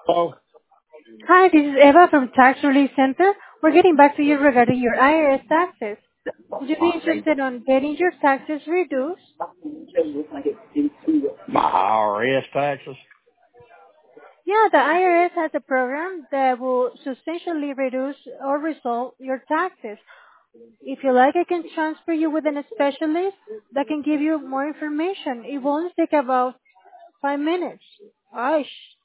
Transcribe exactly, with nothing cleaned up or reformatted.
Oh, Hi, this is Eva from Tax Relief Center. We're getting back to you regarding your I R S taxes. Would you be interested on getting your taxes reduced? my I R S taxes. Yeah, the I R S has a program that will substantially reduce or resolve your taxes. If you like, I can transfer you with a specialist that can give you more information. It will only take about five minutes. Gosh.